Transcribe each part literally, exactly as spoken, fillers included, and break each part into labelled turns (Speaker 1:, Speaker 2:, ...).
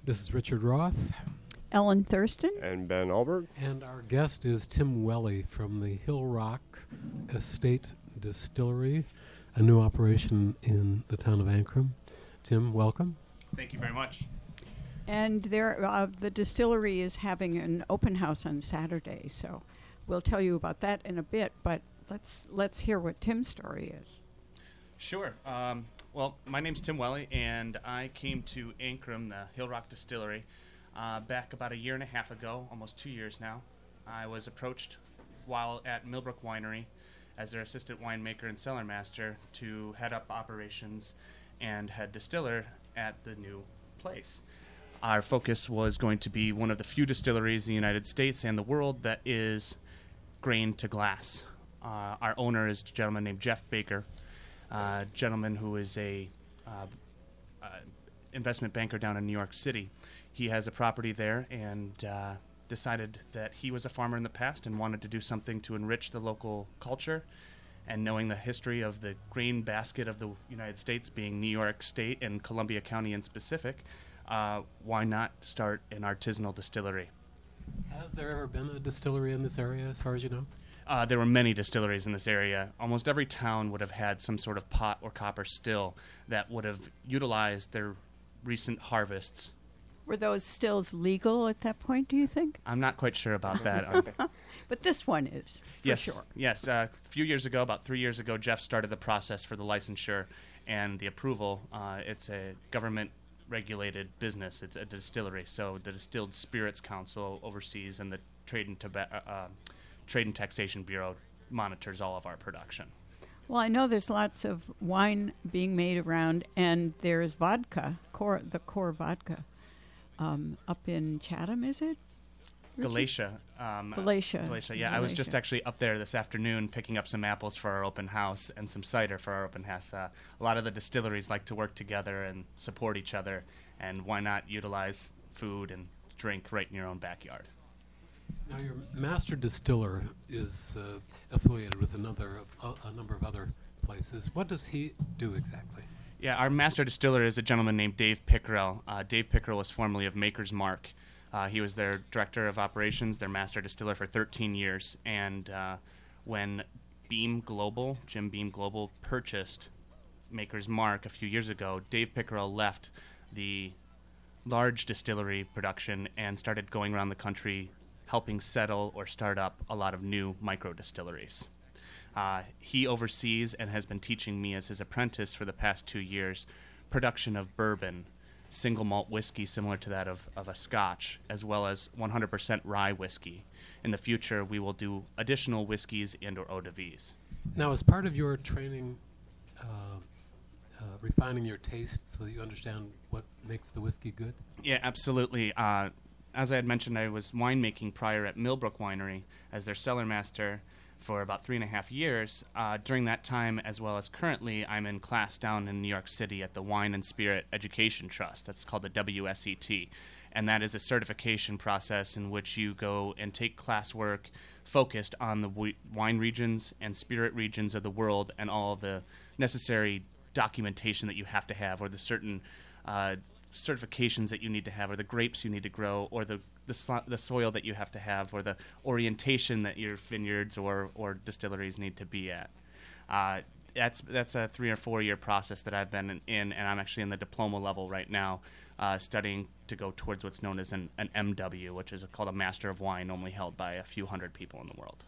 Speaker 1: This is Richard Roth.
Speaker 2: Ellen Thurston.
Speaker 3: And Ben Alberg.
Speaker 1: And our guest is Tim Welly from the Hill Rock Estate Distillery, a new operation in the town of Ankrum. Tim, welcome.
Speaker 4: Thank you very much.
Speaker 2: And there, uh, the distillery is having an open house on Saturday, so we'll tell you about that in a bit, but let's let's hear what Tim's story is.
Speaker 4: Sure. Um, well, my name's Tim Welly, and I came to Ankrum, the Hill Rock Distillery, uh, back about a year and a half ago, almost two years now. I was approached while at Millbrook Winery as their assistant winemaker and cellar master to head up operations and head distiller at the new place. Our focus was going to be one of the few distilleries in the United States and the world that is grain to glass. Uh, our owner is a gentleman named Jeff Baker, a uh, gentleman who is a uh, uh, investment banker down in New York City. He has a property there and uh, decided that he was a farmer in the past and wanted to do something to enrich the local culture. And knowing the history of the grain basket of the United States being New York State and Columbia County in specific, uh, why not start an artisanal distillery?
Speaker 1: Has there ever been a distillery in this area, as far as you know?
Speaker 4: Uh, there were many distilleries in this area. Almost every town would have had some sort of pot or copper still that would have utilized their recent harvests.
Speaker 2: Were those stills legal at that point, do you think?
Speaker 4: I'm not quite sure about that. um,
Speaker 2: But this one is, for
Speaker 4: yes,
Speaker 2: sure.
Speaker 4: Yes, uh, a few years ago, about three years ago, Jeff started the process for the licensure and the approval. Uh, it's a government-regulated business. It's a distillery, so the Distilled Spirits Council oversees, and the Trade and, Toba- uh, uh, Trade and Taxation Bureau monitors all of our production.
Speaker 2: Well, I know there's lots of wine being made around, and there's vodka, core, the core vodka, um, up in Chatham, is it? Richard?
Speaker 4: Galatia. Um,
Speaker 2: Galatia.
Speaker 4: Galatia, yeah. I was just actually up there this afternoon picking up some apples for our open house and some cider for our open house. Uh, a lot of the distilleries like to work together and support each other, and why not utilize food and drink right in your own backyard?
Speaker 1: Now, your master distiller is uh, affiliated with another, uh, a number of other places. What does he do exactly?
Speaker 4: Yeah, our master distiller is a gentleman named Dave Pickerel. Uh, Dave Pickerel was formerly of Maker's Mark. Uh, he was their director of operations, their master distiller for thirteen years. And uh, when Beam Global, Jim Beam Global, purchased Maker's Mark a few years ago, Dave Pickerel left the large distillery production and started going around the country helping settle or start up a lot of new micro distilleries. Uh, he oversees and has been teaching me as his apprentice for the past two years production of bourbon, single malt whiskey similar to that of, of a Scotch, as well as one hundred percent rye whiskey. In the future, we will do additional whiskeys and or eau de vies.
Speaker 1: Now, as part of your training, uh, uh, refining your taste so that you understand what makes the whiskey good?
Speaker 4: Yeah, absolutely. Uh, as I had mentioned, I was winemaking prior at Millbrook Winery as their cellar master for about three and a half years. Uh, during that time, as well as currently, I'm in class down in New York City at the Wine and Spirit Education Trust. That's called the W S E T. And that is a certification process in which you go and take classwork focused on the w- wine regions and spirit regions of the world and all the necessary documentation that you have to have, or the certain uh, certifications that you need to have, or the grapes you need to grow, or the the, so- the soil that you have to have, or the orientation that your vineyards or, or distilleries need to be at. Uh, that's that's a three or four year process that I've been in, in and I'm actually in the diploma level right now, uh, studying to go towards what's known as an, an M W, which is a, called a Master of Wine, normally held by a few hundred people in the world.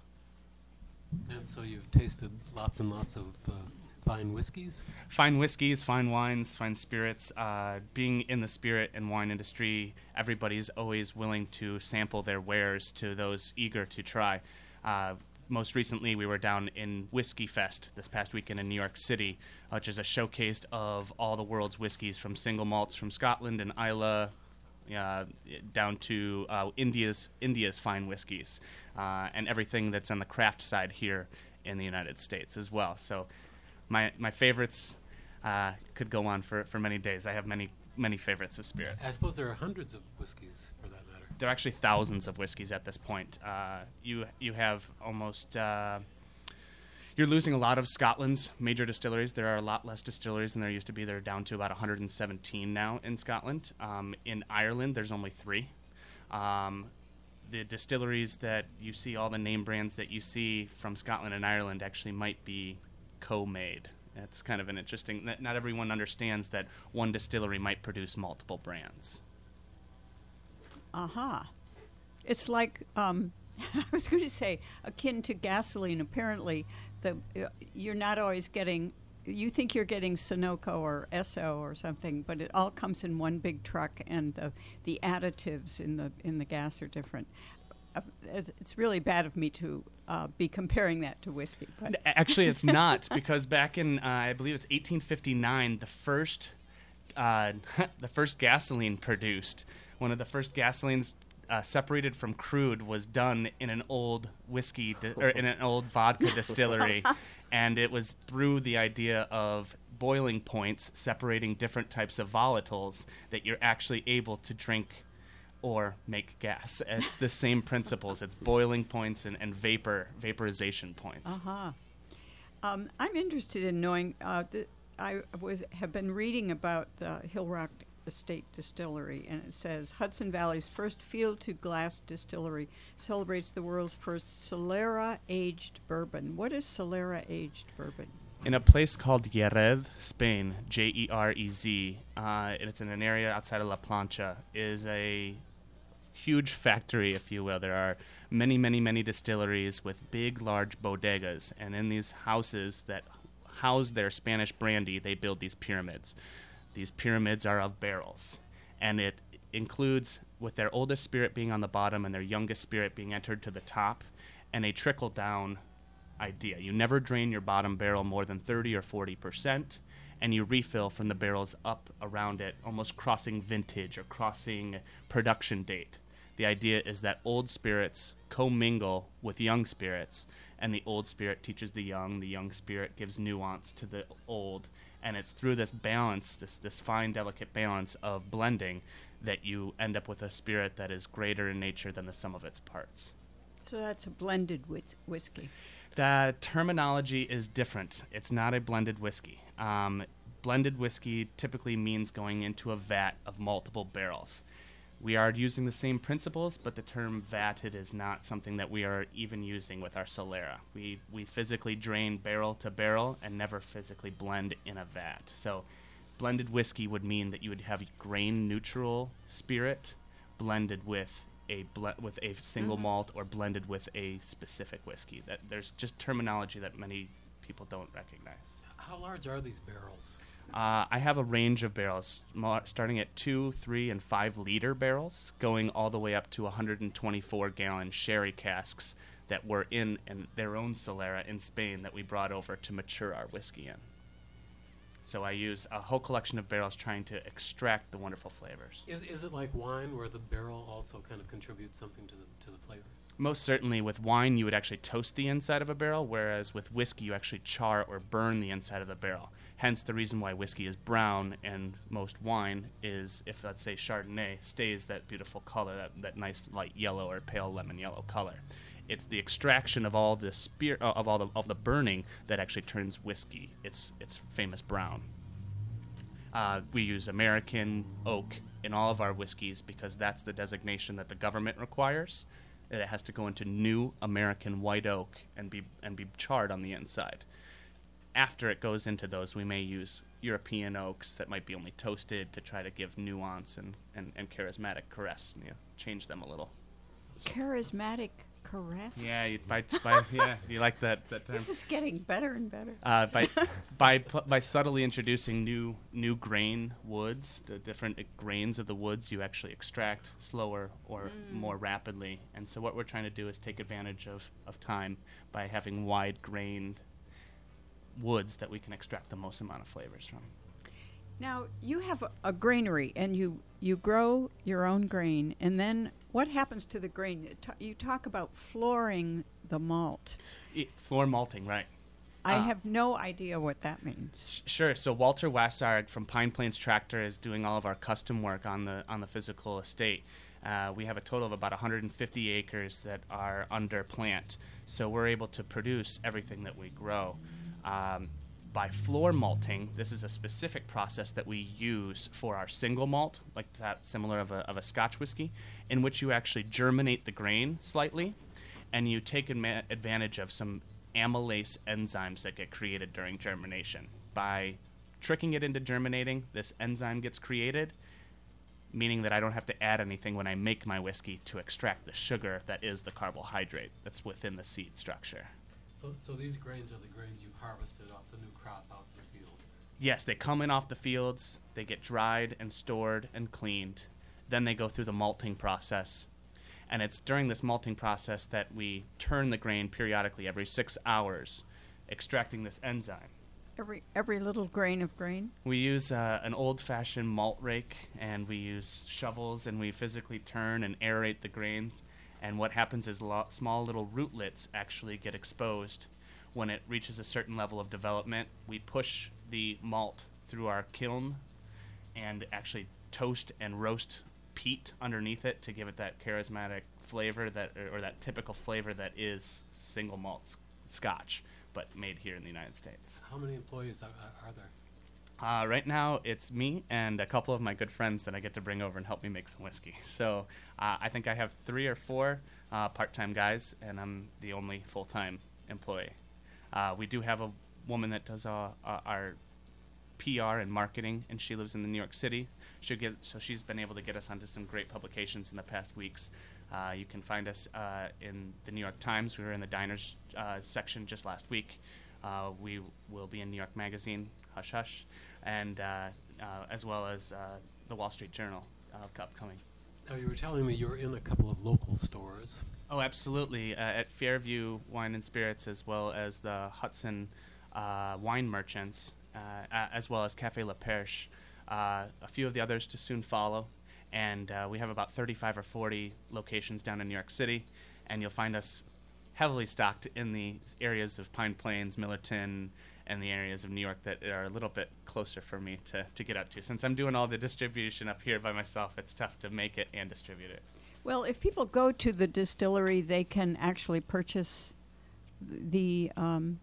Speaker 1: And so you've tasted lots and lots of uh, fine whiskeys?
Speaker 4: Fine whiskeys, fine wines, fine spirits. Uh, being in the spirit and wine industry, everybody's always willing to sample their wares to those eager to try. Uh, most recently, we were down in Whiskey Fest this past weekend in New York City, which is a showcase of all the world's whiskeys, from single malts from Scotland and Islay, uh, down to uh, India's India's fine whiskeys, uh, and everything that's on the craft side here in the United States as well. So my my favorites uh, could go on for, for many days. I have many many favorites of spirit.
Speaker 1: I suppose there are hundreds of whiskeys for that matter.
Speaker 4: There are actually thousands of whiskeys at this point. Uh, you you have almost uh, you're losing a lot of Scotland's major distilleries. There are a lot less distilleries than there used to be. They're down to about one hundred seventeen now in Scotland. Um, in Ireland, there's only three. Um, the distilleries that you see, all the name brands that you see from Scotland and Ireland actually might be co-made. That's kind of an interesting, that not everyone understands that one distillery might produce multiple brands.
Speaker 2: Aha. It's like, um, I was going to say, akin to gasoline. Apparently, the uh, you're not always getting, you think you're getting Sunoco or Esso or something, but it all comes in one big truck, and the, the additives in the in the gas are different. Uh, it's it's really bad of me to uh, be comparing that to whiskey. But
Speaker 4: Actually, it's not, because back in, uh, I believe it's eighteen fifty-nine, the first, uh, the first gasoline produced, one of the first gasolines uh, separated from crude, was done in an old whiskey di- or in an old vodka distillery, and it was through the idea of boiling points separating different types of volatiles that you're actually able to drink or make gas. It's the same principles. It's boiling points and, and vapor vaporization points.
Speaker 2: uh-huh. Um, I'm interested in knowing. Uh, th- I was have been reading about the Hill Rock Estate Distillery, and it says Hudson Valley's first field-to-glass distillery celebrates the world's first Solera-aged bourbon. What is Solera-aged bourbon?
Speaker 4: In a place called Jerez, Spain, J E R E Z, uh, and it's in an area outside of La Plancha, is a huge factory, if you will. There are many, many, many distilleries with big, large bodegas, and in these houses that house their Spanish brandy, they build these pyramids. These pyramids are of barrels, and it includes, with their oldest spirit being on the bottom and their youngest spirit being entered to the top, and a trickle-down idea. You never drain your bottom barrel more than thirty or forty percent, and you refill from the barrels up around it, almost crossing vintage or crossing production date. The idea is that old spirits commingle with young spirits, and the old spirit teaches the young, the young spirit gives nuance to the old, and it's through this balance, this this fine, delicate balance of blending, that you end up with a spirit that is greater in nature than the sum of its parts.
Speaker 2: So that's a blended whis- whiskey.
Speaker 4: The terminology is different. It's not a blended whiskey. Um, blended whiskey typically means going into a vat of multiple barrels. We are using the same principles, but the term vatted is not something that we are even using with our Solera. We we physically drain barrel to barrel and never physically blend in a vat. So blended whiskey would mean that you would have grain neutral spirit blended with a ble- with a single
Speaker 2: Mhm.
Speaker 4: malt or blended with a specific whiskey. That there's just terminology that many people don't recognize.
Speaker 1: How large are these barrels?
Speaker 4: Uh, I have a range of barrels, small, starting at two, three, and five liter barrels, going all the way up to one hundred twenty-four gallon sherry casks that were in, in their own Solera in Spain that we brought over to mature our whiskey in. So I use a whole collection of barrels trying to extract the wonderful flavors.
Speaker 1: Is is it like wine, where the barrel also kind of contributes something to the to the flavor?
Speaker 4: Most certainly, with wine, you would actually toast the inside of a barrel, whereas with whiskey, you actually char or burn the inside of the barrel. Hence the reason why whiskey is brown and most wine is, if let's say Chardonnay, stays that beautiful color, that, that nice light yellow or pale lemon yellow color. It's the extraction of all the spear, uh, of all the of the burning that actually turns whiskey its its famous brown. Uh, we use American oak in all of our whiskeys because that's the designation that the government requires. That it has to go into new American white oak and be and be charred on the inside. After it goes into those, we may use European oaks that might be only toasted to try to give nuance and, and, and charismatic caress, you know, change them a little.
Speaker 2: Charismatic caress.
Speaker 4: Yeah, you, by, by yeah, you like that that term.
Speaker 2: This is getting better and better.
Speaker 4: Uh, by by pl- by subtly introducing new new grain woods, the different uh, grains of the woods you actually extract slower or
Speaker 2: Mm.
Speaker 4: more rapidly. And so what we're trying to do is take advantage of, of time by having wide grained woods that we can extract the most amount of flavors from.
Speaker 2: Now, you have a, a granary, and you, you grow your own grain, and then what happens to the grain? You ta- You talk about flooring the malt.
Speaker 4: E- floor malting, right.
Speaker 2: I
Speaker 4: Uh,
Speaker 2: have no idea what that means.
Speaker 4: Sh- Sure. So Walter Wassard from Pine Plains Tractor is doing all of our custom work on the on the physical estate. Uh, we have a total of about one hundred fifty acres that are under plant, so we're able to produce everything that we grow. Um, by floor malting, this is a specific process that we use for our single malt, like that similar of a, of a Scotch whiskey, in which you actually germinate the grain slightly, and you take adma- advantage of some amylase enzymes that get created during germination. By tricking it into germinating, this enzyme gets created, meaning that I don't have to add anything when I make my whiskey to extract the sugar that is the carbohydrate that's within the seed structure.
Speaker 1: So, so these grains are the grains you harvested off the new crop out in the fields?
Speaker 4: Yes, they come in off the fields, they get dried and stored and cleaned, then they go through the malting process. And it's during this malting process that we turn the grain periodically every six hours, extracting this enzyme.
Speaker 2: Every every little grain of grain.
Speaker 4: We use uh, an old-fashioned malt rake, and we use shovels, and we physically turn and aerate the grain. And what happens is lo- small little rootlets actually get exposed. When it reaches a certain level of development, we push the malt through our kiln and actually toast and roast peat underneath it to give it that charismatic flavor that, or, or that typical flavor that is single malt s- Scotch, but made here in the United States.
Speaker 1: How many employees are, are there?
Speaker 4: Uh, right now, it's me and a couple of my good friends that I get to bring over and help me make some whiskey. So uh, I think I have three or four uh, part-time guys, and I'm the only full-time employee. Uh, we do have a woman that does uh, uh, our P R and marketing, and she lives in the New York City. She'll get, so she's been able to get us onto some great publications in the past weeks. Uh, you can find us uh, in the New York Times. We were in the diners uh, section just last week. Uh, we will be in New York Magazine, Hush Hush, and uh, uh, as well as uh, the Wall Street Journal uh, upcoming.
Speaker 1: Now, you were telling me you were in a couple of local stores.
Speaker 4: Oh, absolutely. Uh, at Fairview Wine and Spirits, as well as the Hudson uh, Wine Merchants, uh, a- as well as Café La Perche. Uh, a few of the others to soon follow. And uh, we have about thirty-five or forty locations down in New York City, and you'll find us heavily stocked in the areas of Pine Plains, Millerton, and the areas of New York that are a little bit closer for me to, to get up to. Since I'm doing all the distribution up here by myself, it's tough to make it and distribute it.
Speaker 2: Well, if people go to the distillery, they can actually purchase the um,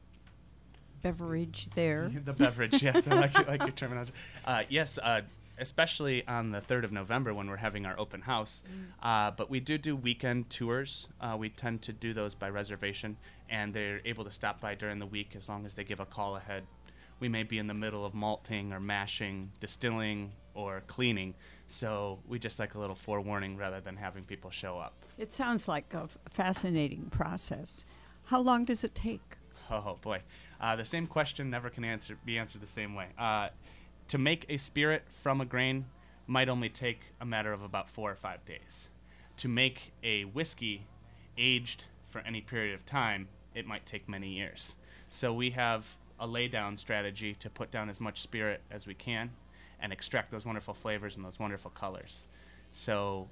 Speaker 2: beverage there.
Speaker 4: The beverage, yes, I like, like your terminology. Uh, yes, uh, especially on the third of November when we're having our open house. Uh, but we do do weekend tours. Uh, we tend to do those by reservation, and they're able to stop by during the week as long as they give a call ahead. We may be in the middle of malting or mashing, distilling, or cleaning, so we just like a little forewarning rather than having people show up.
Speaker 2: It sounds like a f- fascinating process. How long does it take?
Speaker 4: Oh, boy. Uh, the same question never can answer be answered the same way. Uh, to make a spirit from a grain might only take a matter of about four or five days. To make a whiskey aged for any period of time, it might take many years. So we have a lay-down strategy to put down as much spirit as we can and extract those wonderful flavors and those wonderful colors. So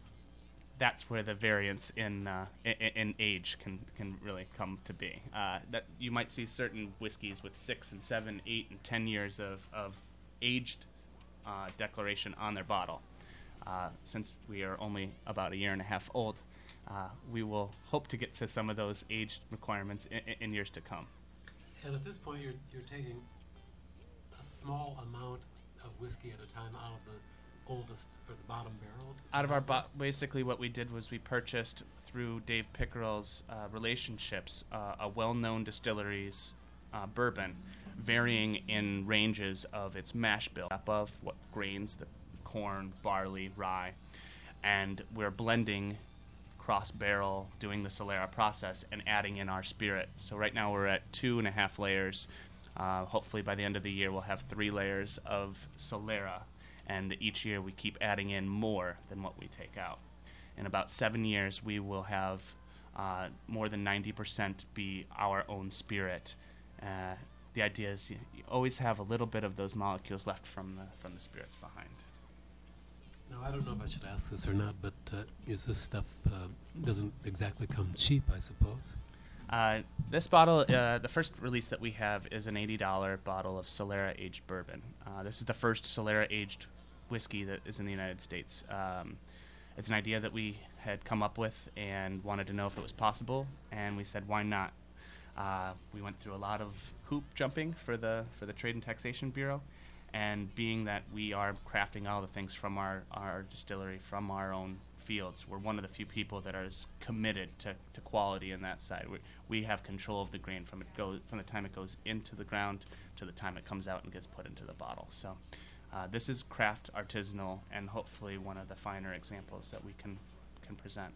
Speaker 4: that's where the variance in uh, in, in age can, can really come to be. Uh, that you might see certain whiskeys with six and seven, eight and ten years of, of aged uh, declaration on their bottle. Uh, since we are only about a year and a half old, uh, we will hope to get to some of those aged requirements in, in years to come.
Speaker 1: And at this point, you're, you're taking a small amount of whiskey at a time out of the oldest or the bottom barrels? Is
Speaker 4: Out
Speaker 1: that
Speaker 4: of
Speaker 1: how
Speaker 4: our
Speaker 1: it
Speaker 4: bo-
Speaker 1: works?
Speaker 4: basically what we did was we purchased through Dave Pickerell's uh, relationships uh, a well-known distillery's uh, bourbon, varying in ranges of its mash bill above what grains, the corn, barley, rye, and we're blending cross barrel, doing the Solera process, and adding in our spirit. So right now we're at two and a half layers. Uh, hopefully by the end of the year we'll have three layers of Solera, and each year we keep adding in more than what we take out. In about seven years we will have uh, more than ninety percent be our own spirit. Uh, the idea is you, you always have a little bit of those molecules left from the, from the spirits behind.
Speaker 1: Now, I don't know if I should ask this or not, but uh, is this stuff uh, doesn't exactly come cheap, I suppose?
Speaker 4: Uh, this bottle, uh, the first release that we have is an eighty dollars bottle of Solera aged bourbon. Uh, this is the first Solera aged whiskey that is in the United States. Um, it's an idea that we had come up with and wanted to know if it was possible, and we said, why not? Uh, we went through a lot of hoop jumping for the for the Trade and Taxation Bureau, and being that we are crafting all the things from our, our distillery, from our own fields, we're one of the few people that are as committed to, to quality in that side. We, we have control of the grain from it goes from the time it goes into the ground to the time it comes out and gets put into the bottle. So uh, this is craft artisanal, and hopefully one of the finer examples that we can can present.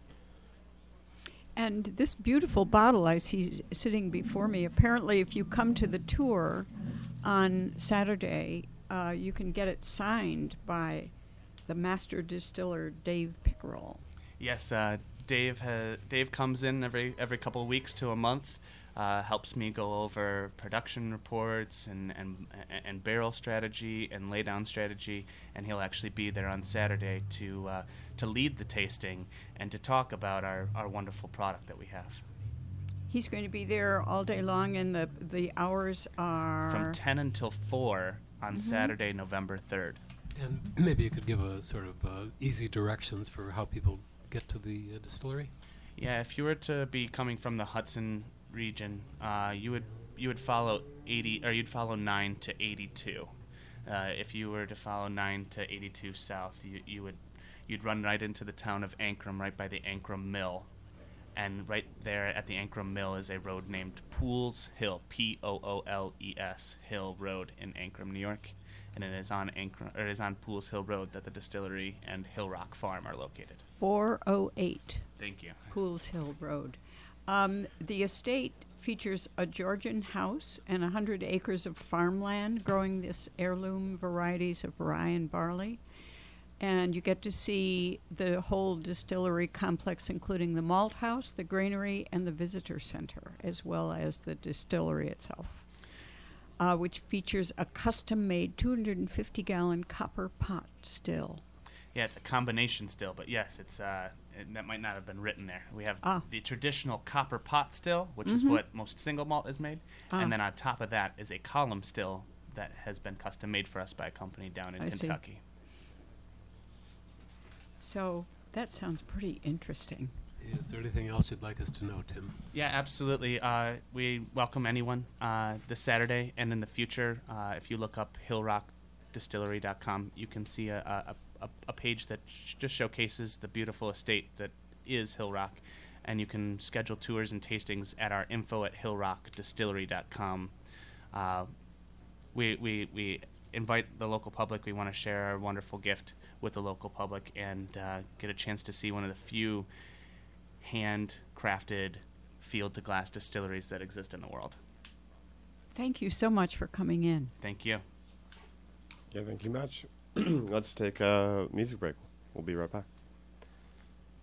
Speaker 2: And this beautiful bottle I see sitting before me, apparently if you come to the tour on Saturday, uh, you can get it signed by the master distiller, Dave Pickerel.
Speaker 4: Yes, uh, Dave ha- Dave comes in every every couple of weeks to a month, uh, helps me go over production reports and, and and barrel strategy and laydown strategy, and he'll actually be there on Saturday to uh, to lead the tasting and to talk about our, our wonderful product that we have.
Speaker 2: He's going to be there all day long, and the the hours are
Speaker 4: From ten until four on
Speaker 2: Mhm.
Speaker 4: Saturday, November third.
Speaker 1: And maybe you could give a sort of uh, easy directions for how people get to the uh, distillery.
Speaker 4: Yeah, if you were to be coming from the Hudson region, uh, you would you would follow eighty, or you'd follow nine to eighty-two. Uh, if you were to follow nine to eighty-two south, you you would you'd run right into the town of Ankrum, right by the Ankrum Mill, and right there at the Ankrum Mill is a road named Pools Hill, P O O L E S Hill Road in Ankrum, New York, and it is on Ankrum, or it is on Pools Hill Road that the distillery and Hill Rock Farm are located.
Speaker 2: four oh eight
Speaker 4: Thank you.
Speaker 2: Pools Hill Road. Um, the estate features a Georgian house and one hundred acres of farmland growing this heirloom varieties of rye and barley. And you get to see the whole distillery complex, including the malt house, the granary, and the visitor center, as well as the distillery itself, uh, which features a custom-made two hundred fifty gallon copper pot still.
Speaker 4: Yeah, it's a combination still, but yes, it's uh, it, that might not have been written there. We have
Speaker 2: Ah.
Speaker 4: the traditional copper pot still, which is
Speaker 2: Mhm.
Speaker 4: what most single malt is made,
Speaker 2: Ah.
Speaker 4: and then on top of that is a column still that has been custom made for us by a company down in
Speaker 2: I see.
Speaker 4: Kentucky.
Speaker 2: So that sounds pretty interesting.
Speaker 1: Is there anything else you'd like us to know, Tim?
Speaker 4: Yeah, absolutely. Uh, we welcome anyone uh, this Saturday and in the future. Uh, if you look up hill rock distillery dot com, you can see a, a, a, a page that sh- just showcases the beautiful estate that is Hill Rock, and you can schedule tours and tastings at our info at hill rock distillery dot com. Uh, we, we, we invite the local public. We want to share our wonderful gift with the local public and uh, get a chance to see one of the few handcrafted field-to-glass distilleries that exist in the world.
Speaker 2: Thank you so much for coming in.
Speaker 4: Thank you.
Speaker 3: Yeah, thank you much. Let's take a music break. We'll be right back.